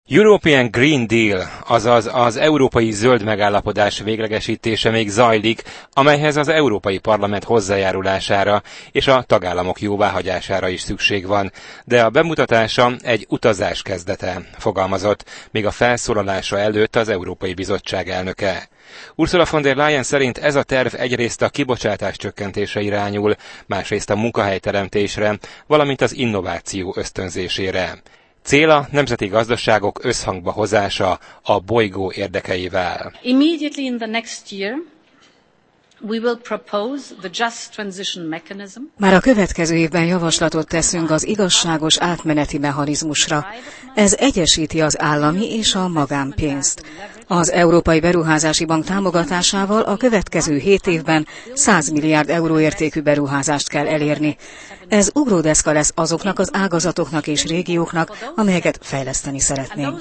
European Green Deal, azaz az európai zöld megállapodás véglegesítése még zajlik, amelyhez az Európai Parlament hozzájárulására és a tagállamok jóváhagyására is szükség van, de a bemutatása egy utazás kezdete, fogalmazott, még a felszólalása előtt az Európai Bizottság elnöke. Ursula von der Leyen szerint ez a terv egyrészt a kibocsátás csökkentésre irányul, másrészt a munkahelyteremtésre, valamint az innováció ösztönzésére. Cél a nemzeti gazdaságok összhangba hozása a bolygó érdekeivel. Immediately in the next year, we will propose the Just Transition Mechanism. Már a következő évben javaslatot teszünk az igazságos átmeneti mechanizmusra. Ez egyesíti az állami és a magánpénzt. Az Európai Beruházási Bank támogatásával a következő 7 évben 100 milliárd euró értékű beruházást kell elérni. Ez ugródeszka lesz azoknak az ágazatoknak és régióknak, amelyeket fejleszteni szeretnénk.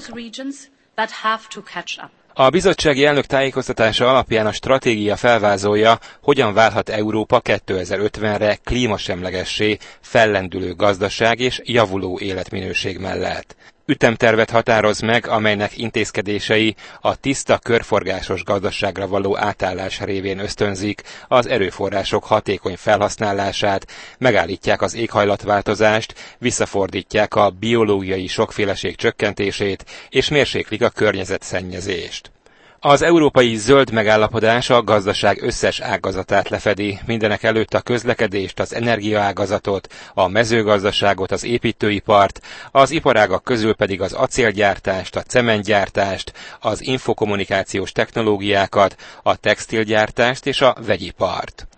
A bizottsági elnök tájékoztatása alapján a stratégia felvázolja, hogyan válhat Európa 2050-re klímasemlegessé, fellendülő gazdaság és javuló életminőség mellett. Ütemtervet határoz meg, amelynek intézkedései a tiszta körforgásos gazdaságra való átállás révén ösztönzik az erőforrások hatékony felhasználását, megállítják az éghajlatváltozást, visszafordítják a biológiai sokféleség csökkentését és mérséklik a környezetszennyezést. Az európai zöld megállapodás a gazdaság összes ágazatát lefedi, mindenekelőtt a közlekedést, az energiaágazatot, a mezőgazdaságot, az építőipart, az iparágak közül pedig az acélgyártást, a cementgyártást, az infokommunikációs technológiákat, a textilgyártást és a vegyipart.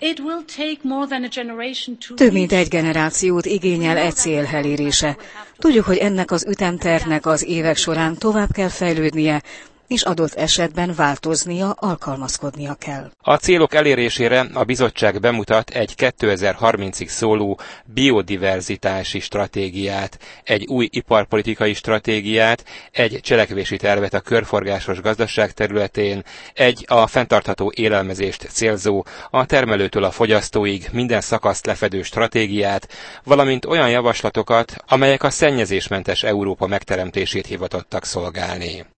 Több mint egy generációt igényel e cél elérése. Tudjuk, hogy ennek az ütemtervnek az évek során tovább kell fejlődnie, és adott esetben változnia, alkalmazkodnia kell. A célok elérésére a bizottság bemutat egy 2030-ig szóló biodiverzitási stratégiát, egy új iparpolitikai stratégiát, egy cselekvési tervet a körforgásos gazdaság területén, egy a fenntartható élelmezést célzó, a termelőtől a fogyasztóig minden szakaszt lefedő stratégiát, valamint olyan javaslatokat, amelyek a szennyezésmentes Európa megteremtését hivatottak szolgálni.